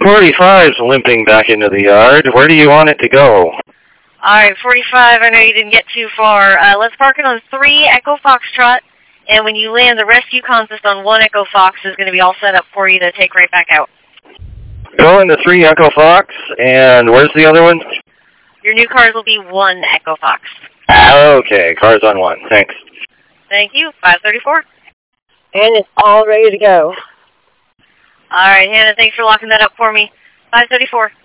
45's limping back into the yard. Where do you want it to go? Alright, 45, I know you didn't get too far. Let's park it on 3 Echo Foxtrot, and when you land, the rescue consist on 1 Echo Fox is going to be all set up for you to take right back out. Go into 3 Echo Fox, and where's the other one? Your new cars will be 1 Echo Fox. Okay, cars on 1. Thanks. Thank you, 534. And it's all ready to go. Alright, Hannah, thanks for locking that up for me. 534.